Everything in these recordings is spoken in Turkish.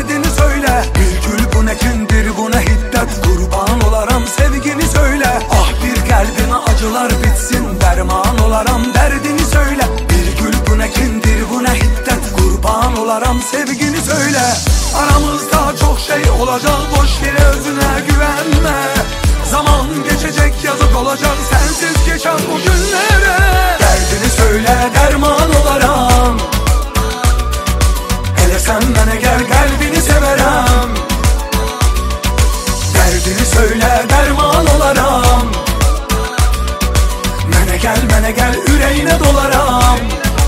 derdini söyle. Bir gül bu ne kindir, bu ne hiddet, kurban olaram sevgini söyle. Ah bir kalbime acılar bitsin, derman olaram derdini söyle. Bir gül bu ne kindir, bu ne hiddet, kurban olaram sevgini söyle. Aramızda çok şey olacak, boş yere özüne güvenme. Zaman geçecek, yazık olacak sensiz geçen bu günlere. Derdini söyle, derman olaram. Hele sen bana gel, kalbini severem. Derdini söyle, derman olaram. Mene gel, yüreğine dolaram.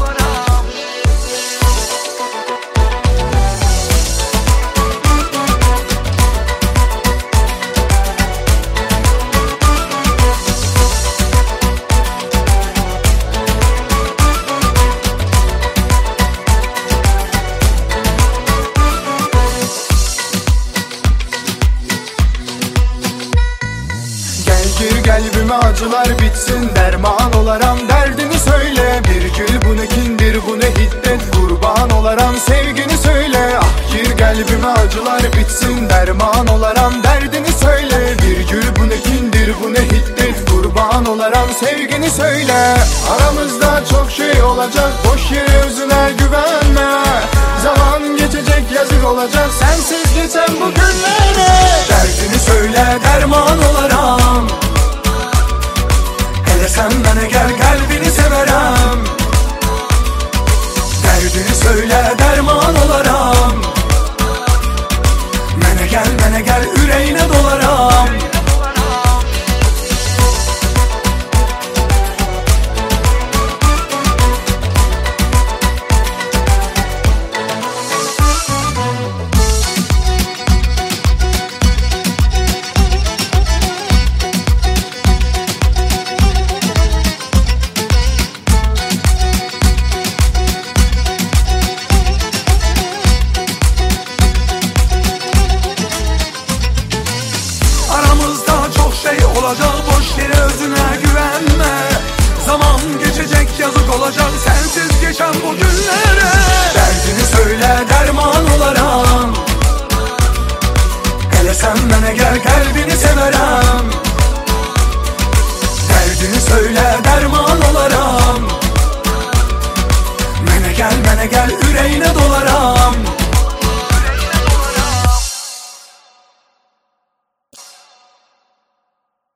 Gir kalbime acılar bitsin, derman olaram derdini söyle. Bir gül bu ne kindir, bu ne hiddet, kurban olaram sevgini söyle. Ah gir kalbime acılar bitsin, derman olaram derdini söyle. Bir gül bu ne kindir, bu ne hiddet, kurban olaram sevgini söyle. Aramızda çok şey olacak, boş yere özüne güvenme. Zaman geçecek, yazık olacak sensiz geçen bu günlere. Derdini söyle, derman olaram. Hele sen bana gel, kalbini severem. Derdini söyle, derman olaram. Mene gel, yüreğine dolaram. Olacak, boş yere özüne güvenme. Zaman geçecek, yazık olacak sensiz geçen bu günlere. Derdini söyle, derman olaram. Hele sen bana gel, kalbini severem. Derdini söyle, derman olaram. Mene gel, yüreğine dolaram.